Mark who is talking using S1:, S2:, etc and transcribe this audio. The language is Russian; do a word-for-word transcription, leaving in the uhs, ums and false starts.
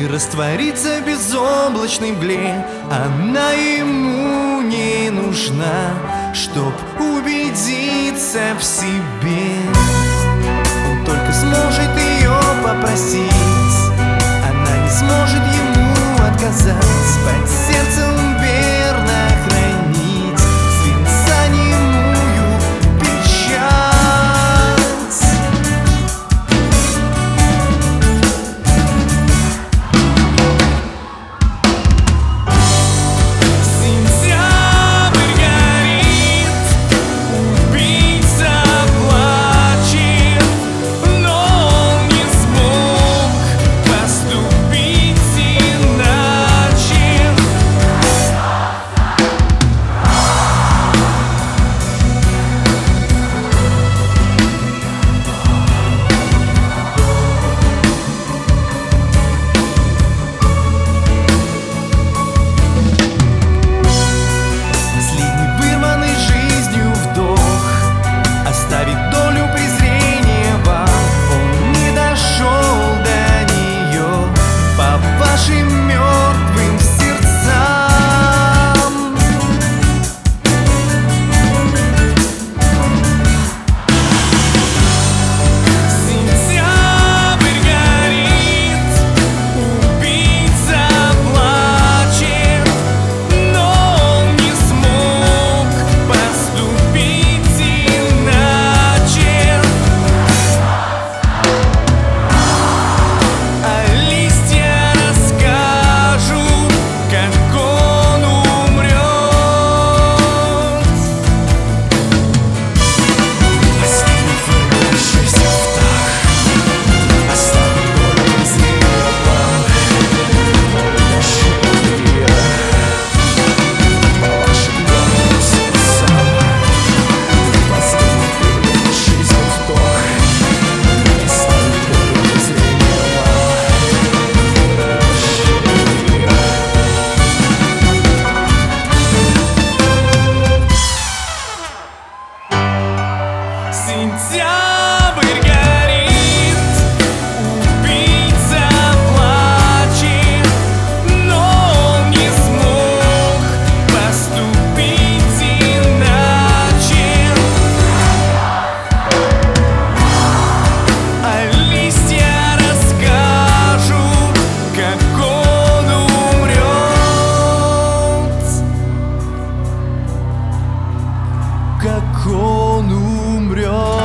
S1: раствориться в безоблачной мгле. Она ему не нужна, чтоб убедиться в себе. Он только сможет ее попросить, она не сможет ему отказать. Под сердцем верно хранить свинца немую печать. Сентябрь горит, убийца плачет, но он не смог поступить иначе. Последний вырванный жизнью вдох оставит долю презрения вам. Он не дошел до нее по вашим мертвым сердцам. Сентябрь горит, убийца плачет, но он не смог поступить иначе. А листья расскажут, как он умрет. Последний вырванный жизнью вдох оставит долю презрения вам. По вашим мертвым сердцам. Последний вырванный жизнью вдох оставит долю презрения вам. Сентябрь горит, убийца плачет, но он не смог поступить иначе. А листья расскажут, как он умрет. Как он умрет.